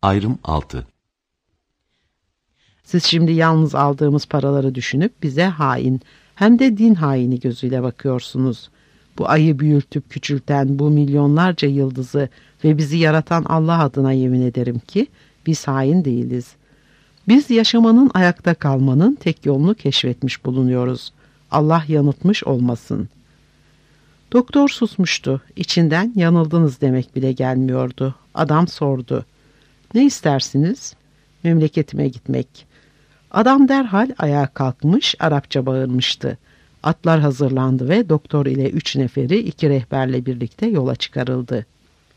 Ayrım 6. Siz şimdi yalnız aldığımız paraları düşünüp bize hain, hem de din haini gözüyle bakıyorsunuz. Bu ayı büyütüp küçülten bu milyonlarca yıldızı ve bizi yaratan Allah adına yemin ederim ki biz hain değiliz. Biz yaşamanın, ayakta kalmanın tek yolunu keşfetmiş bulunuyoruz. Allah yanıltmış olmasın. Doktor susmuştu. İçinden yanıldınız demek bile gelmiyordu. Adam sordu. Ne istersiniz? Memleketime gitmek. Adam derhal ayağa kalkmış, Arapça bağırmıştı. Atlar hazırlandı ve doktor ile 3 neferi 2 rehberle birlikte yola çıkarıldı.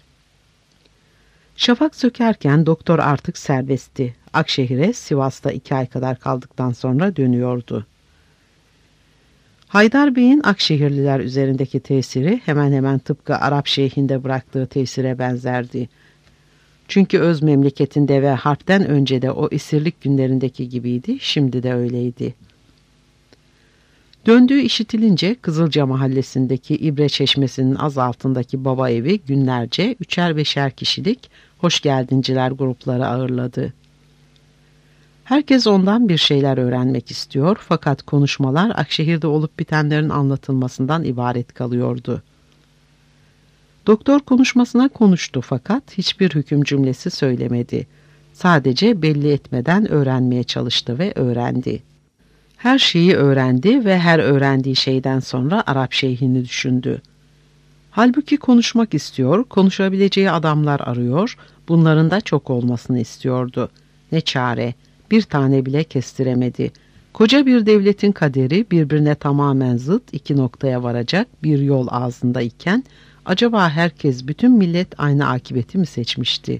Şafak sökerken doktor artık serbestti. Akşehir'e Sivas'ta 2 ay kadar kaldıktan sonra dönüyordu. Haydar Bey'in Akşehirliler üzerindeki tesiri hemen hemen tıpkı Arap şeyhinde bıraktığı tesire benzerdi. Çünkü öz memleketinde ve harpten önce de o esirlik günlerindeki gibiydi, şimdi de öyleydi. Döndüğü işitilince Kızılca mahallesindeki İbre Çeşmesi'nin az altındaki baba evi günlerce 3'er 5'er kişilik hoş geldinciler grupları ağırladı. Herkes ondan bir şeyler öğrenmek istiyor fakat konuşmalar Akşehir'de olup bitenlerin anlatılmasından ibaret kalıyordu. Doktor konuşmasına konuştu fakat hiçbir hüküm cümlesi söylemedi. Sadece belli etmeden öğrenmeye çalıştı ve öğrendi. Her şeyi öğrendi ve her öğrendiği şeyden sonra Arap şeyhini düşündü. Halbuki konuşmak istiyor, konuşabileceği adamlar arıyor, bunların da çok olmasını istiyordu. Ne çare, bir tane bile kestiremedi. Koca bir devletin kaderi birbirine tamamen zıt 2 noktaya varacak bir yol ağzında iken, acaba herkes, bütün millet aynı akıbeti mi seçmişti?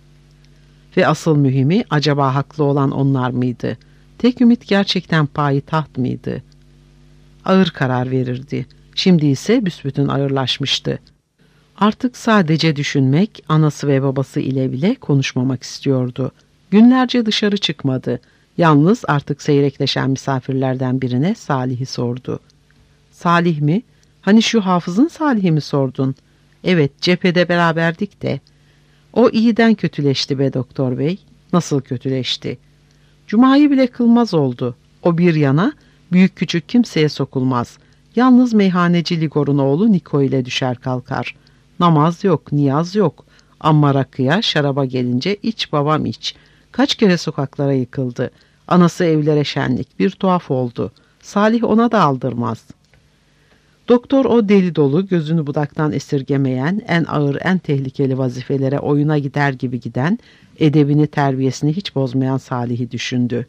Ve asıl mühimi, acaba haklı olan onlar mıydı? Tek ümit gerçekten payitaht mıydı? Ağır karar verirdi. Şimdi ise büsbütün ağırlaşmıştı. Artık sadece düşünmek, anası ve babası ile bile konuşmamak istiyordu. Günlerce dışarı çıkmadı. Yalnız artık seyrekleşen misafirlerden birine Salih'i sordu. Salih mi? Hani şu hafızın Salih'i mi sordun? Evet, cephede beraberdik de. O iyiden kötüleşti be doktor bey. Nasıl kötüleşti? Cuma'yı bile kılmaz oldu. O bir yana, büyük küçük kimseye sokulmaz. Yalnız meyhaneci Ligor'un oğlu Niko ile düşer kalkar. Namaz yok, niyaz yok. Amma rakıya, şaraba gelince iç babam iç. Kaç kere sokaklara yıkıldı. Anası evlere şenlik, bir tuhaf oldu. Salih ona da aldırmaz. Doktor o deli dolu, gözünü budaktan esirgemeyen, en ağır, en tehlikeli vazifelere oyuna gider gibi giden, edebini, terbiyesini hiç bozmayan Salih'i düşündü.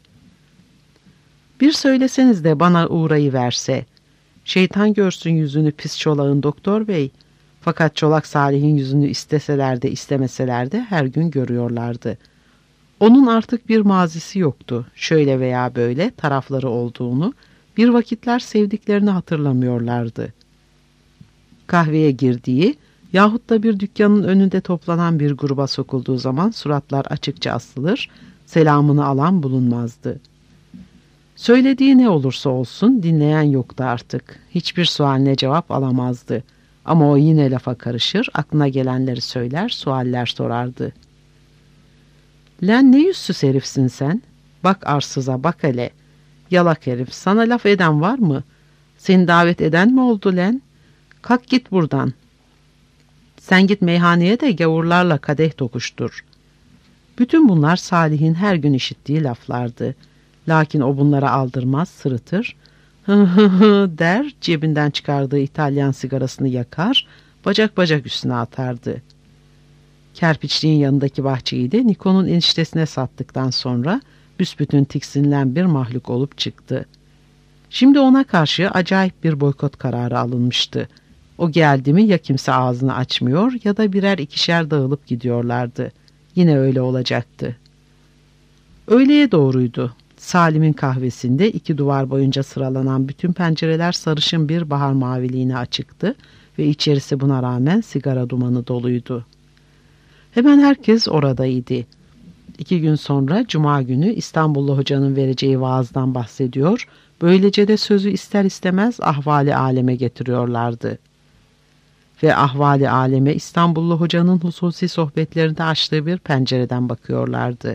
Bir söyleseniz de bana uğrayıverse. Şeytan görsün yüzünü pis çolağın doktor bey. Fakat çolak Salih'in yüzünü isteseler de istemeseler de her gün görüyorlardı. Onun artık bir mazisi yoktu. Şöyle veya böyle tarafları olduğunu, bir vakitler sevdiklerini hatırlamıyorlardı. Kahveye girdiği yahut da bir dükkanın önünde toplanan bir gruba sokulduğu zaman suratlar açıkça asılır, selamını alan bulunmazdı. Söylediği ne olursa olsun dinleyen yoktu artık. Hiçbir sualine cevap alamazdı. Ama o yine lafa karışır, aklına gelenleri söyler, sualler sorardı. "Len ne yüzsüz herifsin sen? Bak arsıza, bak hele. Yalak herif, sana laf eden var mı? Seni davet eden mi oldu len? Kalk git buradan. Sen git meyhaneye de gavurlarla kadeh tokuştur." Bütün bunlar Salih'in her gün işittiği laflardı. Lakin o bunlara aldırmaz, sırıtır. Hı hı hı der, cebinden çıkardığı İtalyan sigarasını yakar, bacak bacak üstüne atardı. Kerpiçliğin yanındaki bahçeyi de Niko'nun eniştesine sattıktan sonra büsbütün tiksinilen bir mahluk olup çıktı. Şimdi ona karşı acayip bir boykot kararı alınmıştı. O geldi mi ya kimse ağzını açmıyor ya da birer ikişer dağılıp gidiyorlardı. Yine öyle olacaktı. Öğleye doğruydu. Salim'in kahvesinde 2 duvar boyunca sıralanan bütün pencereler sarışın bir bahar maviliğine açıktı ve içerisi buna rağmen sigara dumanı doluydu. Hemen herkes oradaydı. 2 gün sonra Cuma günü İstanbullu hocanın vereceği vaazdan bahsediyor, böylece de sözü ister istemez ahvali aleme getiriyorlardı. ve ahvali aleme İstanbullu hocanın hususi sohbetlerinde açtığı bir pencereden bakıyorlardı.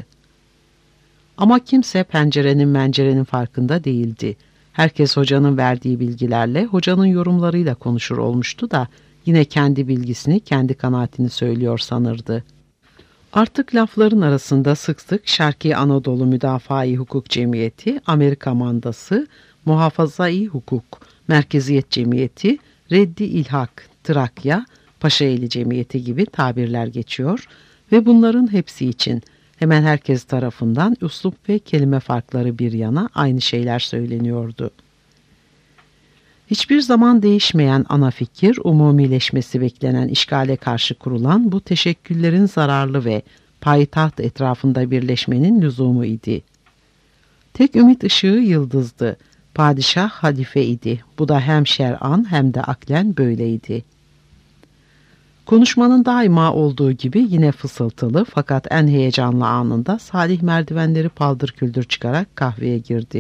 Ama kimse pencerenin mencerenin farkında değildi. Herkes hocanın verdiği bilgilerle, hocanın yorumlarıyla konuşur olmuştu da yine kendi bilgisini, kendi kanaatini söylüyor sanırdı. Artık lafların arasında sık sık Şarkı Anadolu Müdafaa-i Hukuk Cemiyeti, Amerika Mandası, Muhafaza-i Hukuk, Merkeziyet Cemiyeti, Reddi İlhak, Trakya, Paşaeli Cemiyeti gibi tabirler geçiyor ve bunların hepsi için hemen herkes tarafından üslup ve kelime farkları bir yana aynı şeyler söyleniyordu. Hiçbir zaman değişmeyen ana fikir, umumileşmesi beklenen işgale karşı kurulan bu teşekküllerin zararlı ve payitaht etrafında birleşmenin lüzumu idi. Tek ümit ışığı yıldızdı. Padişah halife idi. Bu da hem şer'an hem de aklen böyleydi. Konuşmanın daima olduğu gibi yine fısıltılı fakat en heyecanlı anında Salih merdivenleri paldır küldür çıkarak kahveye girdi.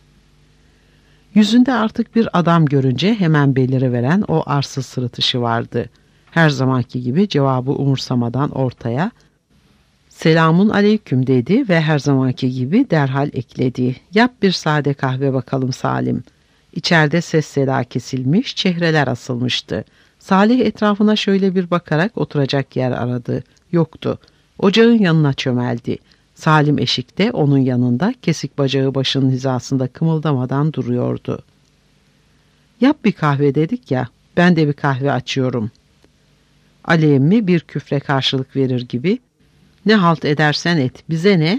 Yüzünde artık bir adam görünce hemen beliriveren o arsız sırıtışı vardı. Her zamanki gibi cevabı umursamadan ortaya "Selamun aleyküm" dedi ve her zamanki gibi derhal ekledi. "Yap bir sade kahve bakalım Salim." İçeride ses seda kesilmiş, çehreler asılmıştı. Salih etrafına şöyle bir bakarak oturacak yer aradı. Yoktu. Ocağın yanına çömeldi. Salim eşikte onun yanında, kesik bacağı başının hizasında kımıldamadan duruyordu. "Yap bir kahve" dedik ya, "ben de bir kahve açıyorum." Ali emmi bir küfre karşılık verir gibi, "Ne halt edersen et, bize ne?"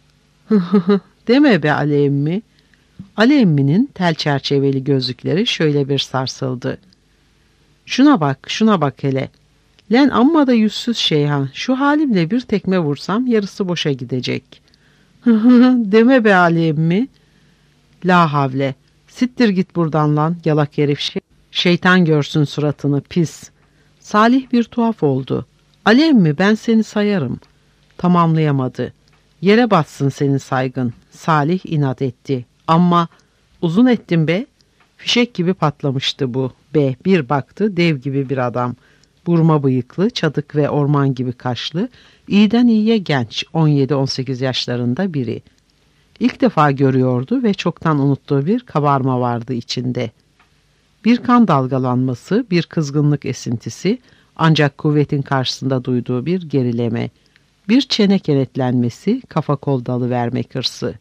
"Deme be Ali emmi." Ali emminin tel çerçeveli gözlükleri şöyle bir sarsıldı. "Şuna bak, şuna bak hele. Len amma da yüzsüz şeyhan, şu halimle bir tekme vursam yarısı boşa gidecek." "Deme be Ali emmi." "La havle, sittir git buradan lan, yalak herif şey. Şeytan görsün suratını, pis." Salih bir tuhaf oldu. "Ali emmi, ben seni sayarım." Tamamlayamadı. "Yere batsın senin saygın." Salih inat etti. "Ama uzun ettim be." Fişek gibi patlamıştı bu. Bir baktı, dev gibi bir adam. Burma bıyıklı, çadık ve orman gibi kaşlı, iyiden iyiye genç, 17-18 yaşlarında biri. İlk defa görüyordu ve çoktan unuttuğu bir kabarma vardı içinde. Bir kan dalgalanması, bir kızgınlık esintisi, ancak kuvvetin karşısında duyduğu bir gerileme, bir çene kenetlenmesi, kafa kol dalıvermek hırsı.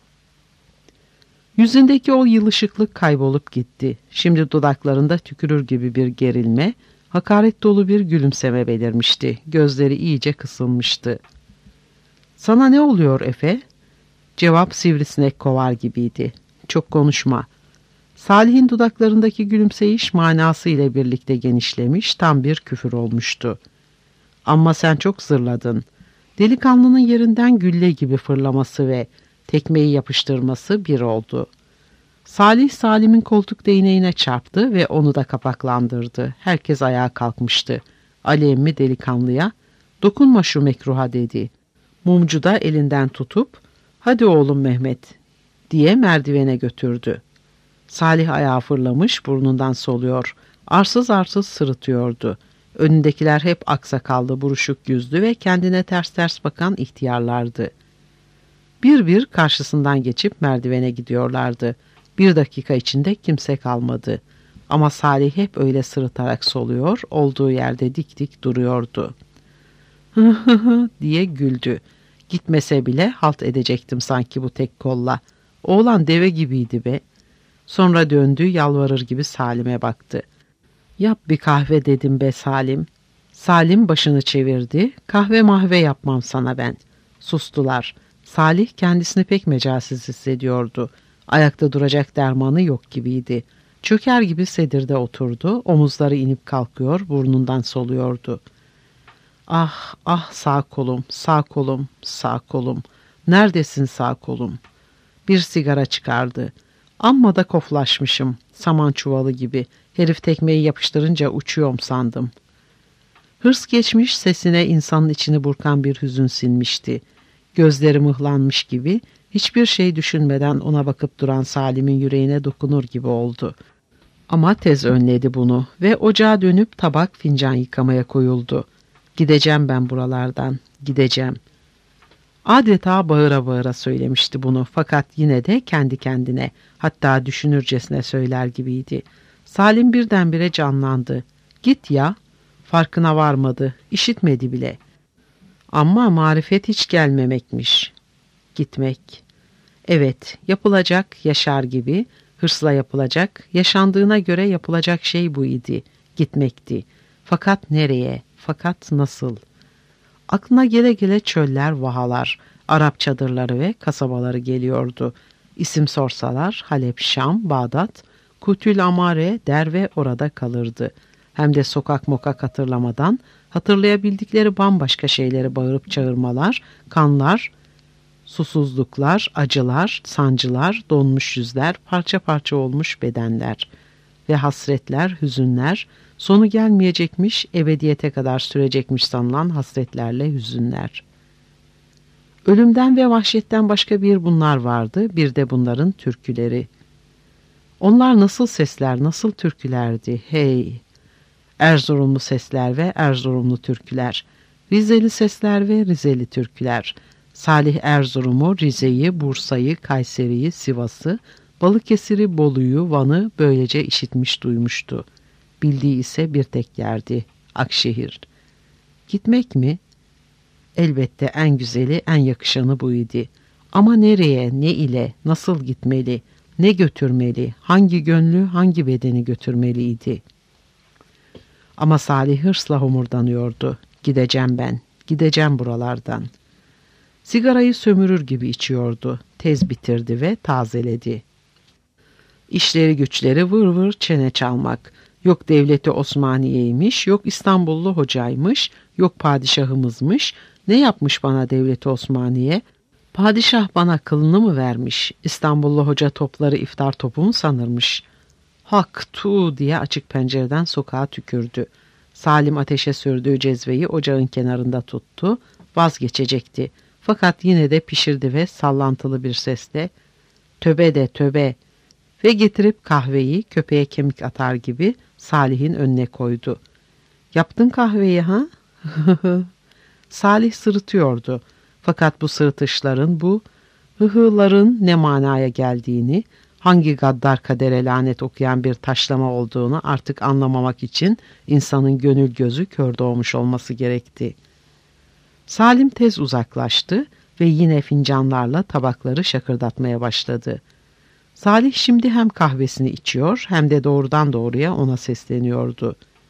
Yüzündeki o yılışıklık kaybolup gitti. Şimdi dudaklarında tükürür gibi bir gerilme, hakaret dolu bir gülümseme belirmişti. Gözleri iyice kısılmıştı. "Sana ne oluyor Efe?" Cevap sivrisinek kovar gibiydi. "Çok konuşma." Salih'in dudaklarındaki gülümseyiş manası ile birlikte genişlemiş, tam bir küfür olmuştu. "Ama sen çok zırladın." Delikanlının yerinden gülle gibi fırlaması ve tekmeyi yapıştırması bir oldu. Salih Salim'in koltuk değneğine çarptı ve onu da kapaklandırdı. Herkes ayağa kalkmıştı. Ali emmi delikanlıya, "Dokunma şu mekruha" dedi. Mumcu da elinden tutup, "Hadi oğlum Mehmet" diye merdivene götürdü. Salih ayağa fırlamış, burnundan soluyor. Arsız arsız sırıtıyordu. Önündekiler hep aksakallı, buruşuk yüzlü ve kendine ters ters bakan ihtiyarlardı. Bir bir karşısından geçip merdivene gidiyorlardı. 1 dakika içinde kimse kalmadı. Ama Salih hep öyle sırıtarak soluyor, olduğu yerde dik dik duruyordu. "Hı hı hı" diye güldü. "Gitmese bile halt edecektim sanki bu tek kolla. Oğlan deve gibiydi be." Sonra döndü, yalvarır gibi Salim'e baktı. "Yap bir kahve" dedim be Salim. Salim başını çevirdi. "Kahve mahve yapmam sana ben." Sustular. Salih kendisini pek mecalsiz hissediyordu. Ayakta duracak dermanı yok gibiydi. Çöker gibi sedirde oturdu, omuzları inip kalkıyor, burnundan soluyordu. "Ah, ah sağ kolum, sağ kolum, sağ kolum. Neredesin sağ kolum?" Bir sigara çıkardı. "Amma da koflaşmışım, saman çuvalı gibi. Herif tekmeyi yapıştırınca uçuyorum sandım." Hırs geçmiş, sesine insanın içini burkan bir hüzün sinmişti. Gözleri mıhlanmış gibi, hiçbir şey düşünmeden ona bakıp duran Salim'in yüreğine dokunur gibi oldu. Ama tez önledi bunu ve ocağa dönüp tabak fincan yıkamaya koyuldu. Gideceğim ben buralardan, gideceğim. Adeta bağıra bağıra söylemişti bunu fakat yine de kendi kendine, hatta düşünürcesine söyler gibiydi. Salim birdenbire canlandı. Git ya, farkına varmadı, işitmedi bile. Ama marifet hiç gelmemekmiş. Gitmek. Evet, yapılacak Yaşar gibi, hırsla yapılacak, yaşandığına göre yapılacak şey bu idi, gitmekti. Fakat nereye, fakat nasıl? Aklına gele gele çöller, vahalar, Arap çadırları ve kasabaları geliyordu. İsim sorsalar Halep, Şam, Bağdat, Kutül Amare der ve orada kalırdı. Hem de sokak mokak hatırlamadan hatırlayabildikleri bambaşka şeyleri bağırıp çağırmalar, kanlar, susuzluklar, acılar, sancılar, donmuş yüzler, parça parça olmuş bedenler ve hasretler, hüzünler, sonu gelmeyecekmiş, ebediyete kadar sürecekmiş sanılan hasretlerle hüzünler. Ölümden ve vahşetten başka bir bunlar vardı, bir de bunların türküleri. Onlar nasıl sesler, nasıl türkülerdi, hey! Erzurumlu sesler ve Erzurumlu türküler, Rizeli sesler ve Rizeli türküler, Salih Erzurum'u, Rize'yi, Bursa'yı, Kayseri'yi, Sivas'ı, Balıkesir'i, Bolu'yu, Van'ı böylece işitmiş duymuştu. Bildiği ise bir tek yerdi, Akşehir. Gitmek mi? Elbette en güzeli, en yakışanı bu idi. Ama nereye, ne ile, nasıl gitmeli, ne götürmeli, hangi gönlü, hangi bedeni götürmeliydi? Ama Salih hırsla homurdanıyordu. Gideceğim ben, gideceğim buralardan. Sigarayı sömürür gibi içiyordu. Tez bitirdi ve tazeledi. İşleri güçleri vır vır çene çalmak. Yok devleti Osmaniye'ymiş, yok İstanbullu hocaymış, yok padişahımızmış. Ne yapmış bana devleti Osmaniye? Padişah bana kılını mı vermiş? İstanbullu hoca topları iftar topu mu sanırmış? Hak tu diye açık pencereden sokağa tükürdü. Salim ateşe sürdüğü cezveyi ocağın kenarında tuttu. Vazgeçecekti. Fakat yine de pişirdi ve sallantılı bir sesle "Töbe de töbe" ve getirip kahveyi köpeğe kemik atar gibi Salih'in önüne koydu. "Yaptın kahveyi ha?" Salih sırıtıyordu. Fakat bu sırıtışların, bu hıhıların ne manaya geldiğini, hangi gaddar kadere lanet okuyan bir taşlama olduğunu artık anlamamak için insanın gönül gözü kör doğmuş olması gerekti. Salim tez uzaklaştı ve yine fincanlarla tabakları şakırdatmaya başladı. Salih şimdi hem kahvesini içiyor hem de doğrudan doğruya ona sesleniyordu.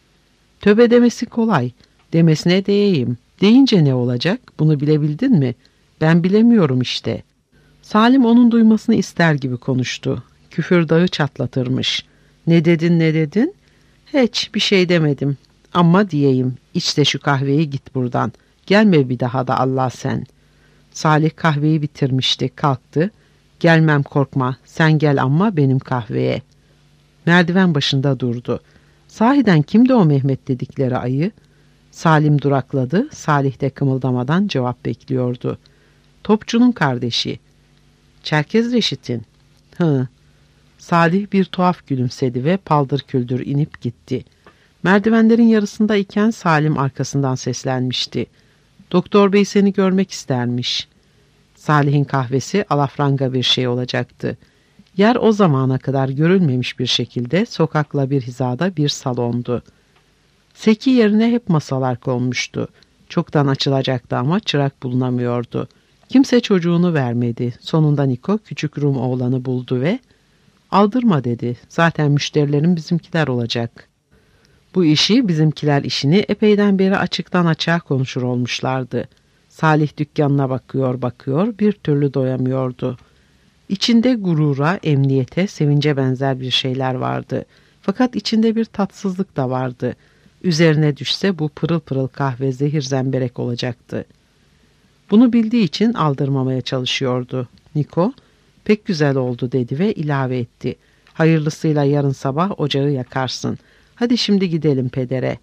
"Töbe demesi kolay, demesine değeyim. Deyince ne olacak? Bunu bilebildin mi? Ben bilemiyorum işte." Salim onun duymasını ister gibi konuştu. Küfür dağı çatlatırmış. "Ne dedin, ne dedin?" "Hiç bir şey demedim. Ama diyeyim, iç de şu kahveyi, git buradan. Gelme bir daha da Allah sen." Salih kahveyi bitirmişti, kalktı. "Gelmem, korkma, sen gel ama benim kahveye." Merdiven başında durdu. Sahiden kimdi o Mehmet dedikleri ayı? Salim durakladı, Salih de kımıldamadan cevap bekliyordu. "Topçunun kardeşi." "Çerkez Reşit'in." "Hı." Salih bir tuhaf gülümsedi ve paldır küldür inip gitti. Merdivenlerin yarısında iken Salim arkasından seslenmişti. "Doktor bey seni görmek istermiş." Salih'in kahvesi alafranga bir şey olacaktı. Yer o zamana kadar görülmemiş bir şekilde sokakla bir hizada bir salondu. Seki yerine hep masalar konmuştu. Çoktan açılacaktı ama çırak bulunamıyordu. Kimse çocuğunu vermedi. Sonunda Niko küçük Rum oğlanı buldu ve "Aldırma" dedi. "Zaten müşterilerin bizimkiler olacak." Bu işi, bizimkiler işini epeyden beri açıktan açığa konuşur olmuşlardı. Salih dükkanına bakıyor, bir türlü doyamıyordu. İçinde gurura, emniyete, sevince benzer bir şeyler vardı. Fakat içinde bir tatsızlık da vardı. Üzerine düşse bu pırıl pırıl kahve zehir zemberek olacaktı. Bunu bildiği için aldırmamaya çalışıyordu. Niko, "Pek güzel oldu" dedi ve ilave etti. "Hayırlısıyla yarın sabah ocağı yakarsın. Hadi şimdi gidelim pedere."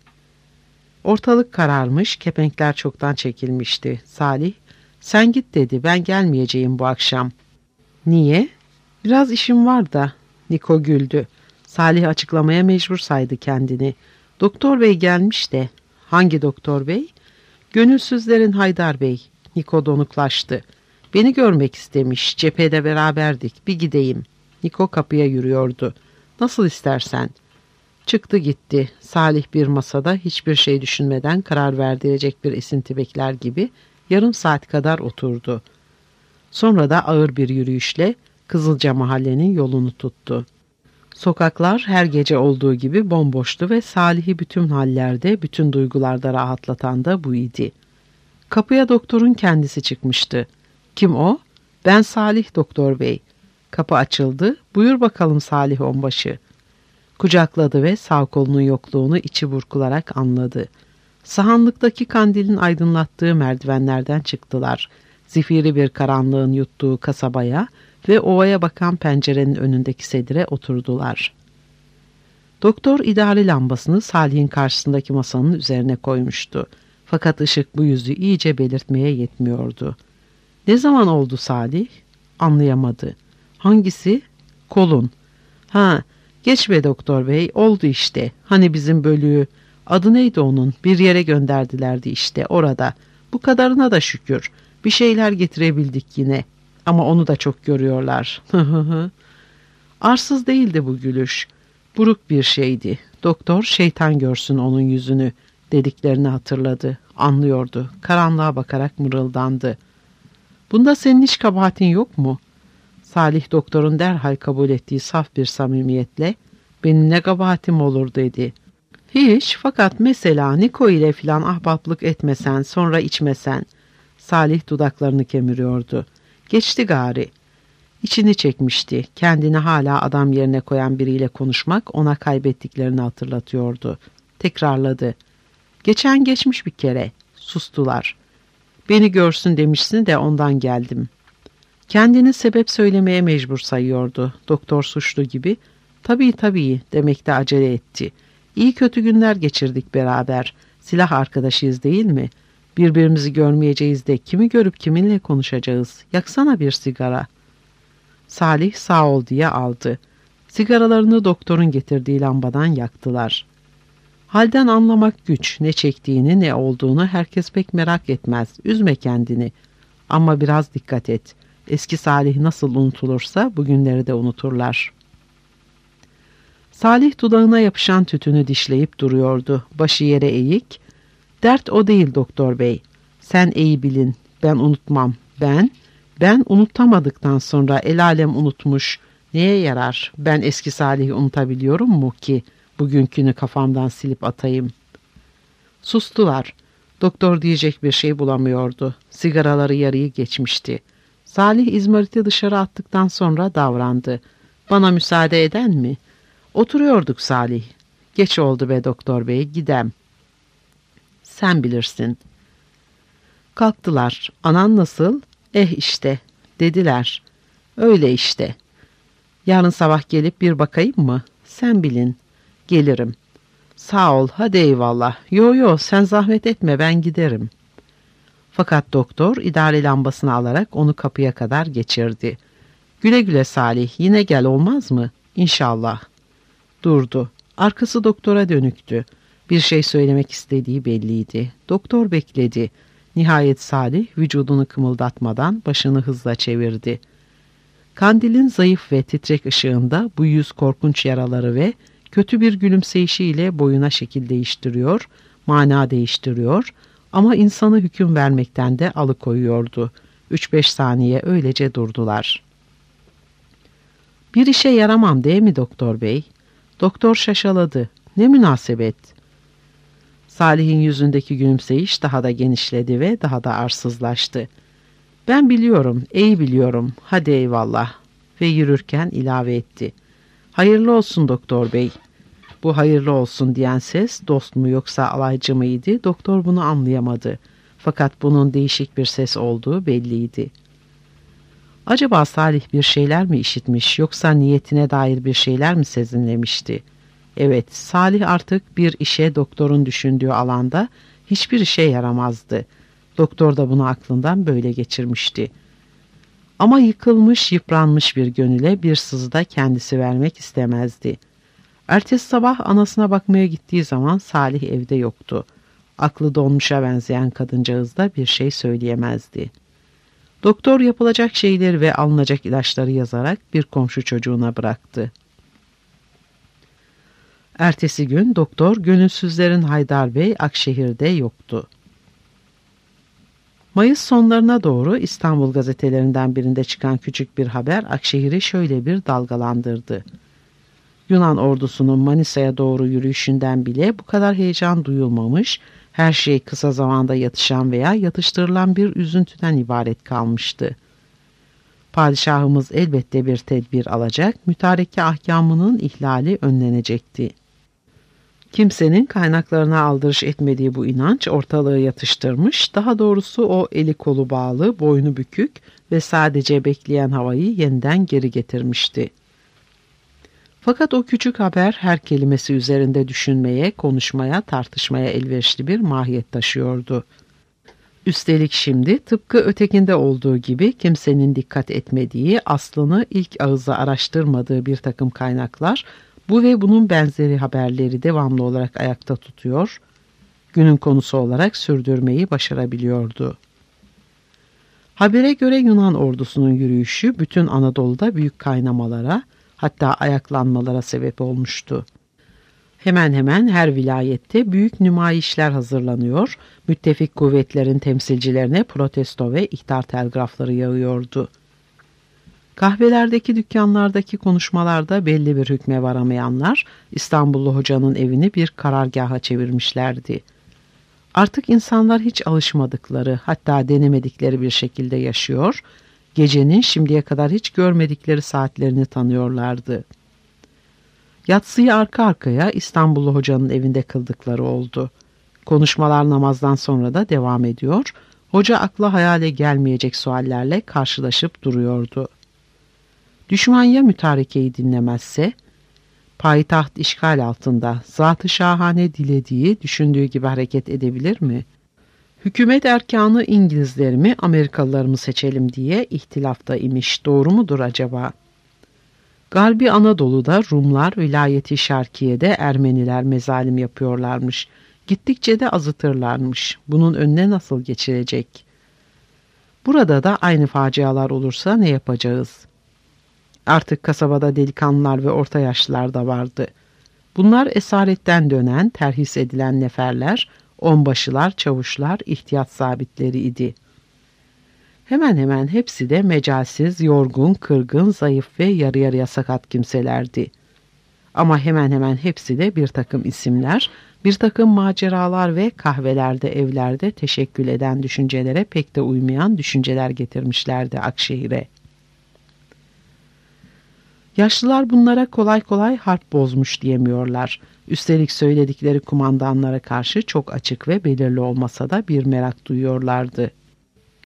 Ortalık kararmış, kepenkler çoktan çekilmişti. Salih, "Sen git" dedi, "ben gelmeyeceğim bu akşam." "Niye?" "Biraz işim var da." Niko güldü. Salih açıklamaya mecbur saydı kendini. Doktor bey gelmiş de. Hangi doktor bey? Gönülsüzlerin Haydar bey. Niko donuklaştı. Beni görmek istemiş. Cephede beraberdik. Bir gideyim. Niko kapıya yürüyordu. Nasıl istersen. Çıktı gitti. Salih bir masada hiçbir şey düşünmeden karar verdirecek bir esinti bekler gibi yarım saat kadar oturdu. Sonra da ağır bir yürüyüşle Kızılca mahallenin yolunu tuttu. Sokaklar her gece olduğu gibi bomboştu ve Salih'i bütün hallerde, bütün duygularda rahatlatan da bu idi. Kapıya doktorun kendisi çıkmıştı. Kim o? Ben Salih doktor bey. Kapı açıldı. Buyur bakalım Salih onbaşı. Kucakladı ve sağ kolunun yokluğunu içi burkularak anladı. Sahanlıktaki kandilin aydınlattığı merdivenlerden çıktılar. Zifiri bir karanlığın yuttuğu kasabaya ve ovaya bakan pencerenin önündeki sedire oturdular. Doktor idare lambasını Salih'in karşısındaki masanın üzerine koymuştu. Fakat ışık bu yüzü iyice belirtmeye yetmiyordu. Ne zaman oldu Salih? Anlayamadı. Hangisi? Kolun. Ha, geç be doktor bey, oldu işte. Hani bizim bölüğü. Adı neydi onun? Bir yere gönderdilerdi işte orada. Bu kadarına da şükür. Bir şeyler getirebildik yine. Ama onu da çok görüyorlar. Arsız değildi bu gülüş. Buruk bir şeydi. Doktor şeytan görsün onun yüzünü dediklerini hatırladı. Anlıyordu. Karanlığa bakarak mırıldandı. Bunda senin hiç kabahatin yok mu? Salih doktorun derhal kabul ettiği saf bir samimiyetle benim ne kabahatim olur dedi. Hiç, fakat mesela Niko ile filan ahbaplık etmesen, sonra içmesen. Salih dudaklarını kemiriyordu. Geçti gari. İçini çekmişti. Kendini hala adam yerine koyan biriyle konuşmak ona kaybettiklerini hatırlatıyordu. Tekrarladı. Geçen geçmiş bir kere. Sustular. Beni görsün demişsin de ondan geldim. Kendini sebep söylemeye mecbur sayıyordu. Doktor suçlu gibi. Tabii demekte acele etti. İyi kötü günler geçirdik beraber. Silah arkadaşıyız değil mi? Birbirimizi görmeyeceğiz de kimi görüp kiminle konuşacağız? Yaksana bir sigara. Salih sağ ol diye aldı. Sigaralarını doktorun getirdiği lambadan yaktılar. Halden anlamak güç. Ne çektiğini ne olduğunu herkes pek merak etmez. Üzme kendini. Ama biraz dikkat et. Eski Salih nasıl unutulursa bugünleri de unuturlar. Salih dudağına yapışan tütünü dişleyip duruyordu. Başı yere eğik. Dert o değil doktor bey. Sen iyi bilin. Ben unutmam. Ben unutamadıktan sonra el alem unutmuş. Neye yarar? Ben eski Salih'i unutabiliyorum mu ki? Bugünkünü kafamdan silip atayım. Sustular. Doktor diyecek bir şey bulamıyordu. Sigaraları yarıyı geçmişti. Salih izmariti dışarı attıktan sonra davrandı. Bana müsaade eden mi? Oturuyorduk Salih. Geç oldu be doktor bey, gidem. Sen bilirsin. Kalktılar. Anan nasıl? İşte dediler. Öyle işte. Yarın sabah gelip bir bakayım mı? Sen bilin. Gelirim. Sağ ol, hadi eyvallah. Yo sen zahmet etme, ben giderim. Fakat doktor idare lambasını alarak onu kapıya kadar geçirdi. Güle güle Salih, yine gel olmaz mı? İnşallah. Durdu. Arkası doktora dönüktü. Bir şey söylemek istediği belliydi. Doktor bekledi. Nihayet Salih vücudunu kımıldatmadan başını hızla çevirdi. Kandilin zayıf ve titrek ışığında bu yüz korkunç yaraları ve kötü bir gülümseyişiyle boyuna şekil değiştiriyor, mana değiştiriyor ama insanı hüküm vermekten de alıkoyuyordu. 3-5 saniye öylece durdular. Bir işe yaramam değil mi doktor bey? Doktor şaşaladı. Ne münasebet? Salih'in yüzündeki gülümseyiş daha da genişledi ve daha da arsızlaştı. Ben biliyorum, iyi biliyorum. Hadi eyvallah. Ve yürürken ilave etti. Hayırlı olsun doktor bey. Bu hayırlı olsun diyen ses dost mu yoksa alaycı mıydı? Doktor bunu anlayamadı. Fakat bunun değişik bir ses olduğu belliydi. Acaba Salih bir şeyler mi işitmiş yoksa niyetine dair bir şeyler mi sezinlemişti? Evet, Salih artık bir işe doktorun düşündüğü alanda hiçbir işe yaramazdı. Doktor da bunu aklından böyle geçirmişti. Ama yıkılmış, yıpranmış bir gönüle bir sızı da kendisi vermek istemezdi. Ertesi sabah anasına bakmaya gittiği zaman Salih evde yoktu. Aklı donmuşa benzeyen kadıncağız da bir şey söyleyemezdi. Doktor yapılacak şeyleri ve alınacak ilaçları yazarak bir komşu çocuğuna bıraktı. Ertesi gün doktor gönülsüzlerin Haydar Bey Akşehir'de yoktu. Mayıs sonlarına doğru İstanbul gazetelerinden birinde çıkan küçük bir haber Akşehir'i şöyle bir dalgalandırdı. Yunan ordusunun Manisa'ya doğru yürüyüşünden bile bu kadar heyecan duyulmamış, her şey kısa zamanda yatışan veya yatıştırılan bir üzüntüden ibaret kalmıştı. Padişahımız elbette bir tedbir alacak, mütareke ahkamının ihlali önlenecekti. Kimsenin kaynaklarına aldırış etmediği bu inanç ortalığı yatıştırmış, daha doğrusu o eli kolu bağlı, boynu bükük ve sadece bekleyen havayı yeniden geri getirmişti. Fakat o küçük haber her kelimesi üzerinde düşünmeye, konuşmaya, tartışmaya elverişli bir mahiyet taşıyordu. Üstelik şimdi tıpkı ötekinde olduğu gibi kimsenin dikkat etmediği, aslını ilk ağızda araştırmadığı bir takım kaynaklar, bu ve bunun benzeri haberleri devamlı olarak ayakta tutuyor, günün konusu olarak sürdürmeyi başarabiliyordu. Habere göre Yunan ordusunun yürüyüşü bütün Anadolu'da büyük kaynamalara, hatta ayaklanmalara sebep olmuştu. Hemen hemen her vilayette büyük nümayişler hazırlanıyor, müttefik kuvvetlerin temsilcilerine protesto ve ihtar telgrafları yağıyordu. Kahvelerdeki dükkanlardaki konuşmalarda belli bir hükme varamayanlar İstanbullu hocanın evini bir karargaha çevirmişlerdi. Artık insanlar hiç alışmadıkları, hatta denemedikleri bir şekilde yaşıyor, gecenin şimdiye kadar hiç görmedikleri saatlerini tanıyorlardı. Yatsıyı arka arkaya İstanbullu hocanın evinde kıldıkları oldu. Konuşmalar namazdan sonra da devam ediyor, hoca akla hayale gelmeyecek suallerle karşılaşıp duruyordu. Düşman ya mütarekeyi dinlemezse, payitaht işgal altında zat-ı şahane dilediği, düşündüğü gibi hareket edebilir mi? Hükümet erkanı İngilizler mi, Amerikalılar mı seçelim diye ihtilafta imiş. Doğru mudur acaba? Garbi Anadolu'da Rumlar, vilayeti Şarkiye'de Ermeniler mezalim yapıyorlarmış. Gittikçe de azıtırlarmış. Bunun önüne nasıl geçilecek? Burada da aynı facialar olursa ne yapacağız? Artık kasabada delikanlılar ve orta yaşlılar da vardı. Bunlar esaretten dönen, terhis edilen neferler, onbaşılar, çavuşlar, ihtiyat zabitleri idi. Hemen hemen hepsi de mecalsiz, yorgun, kırgın, zayıf ve yarı yarıya sakat kimselerdi. Ama hemen hemen hepsi de bir takım isimler, bir takım maceralar ve kahvelerde, evlerde teşekkül eden düşüncelere pek de uymayan düşünceler getirmişlerdi Akşehir'e. Yaşlılar bunlara kolay kolay harp bozmuş diyemiyorlar. Üstelik söyledikleri kumandanlara karşı çok açık ve belirli olmasa da bir merak duyuyorlardı.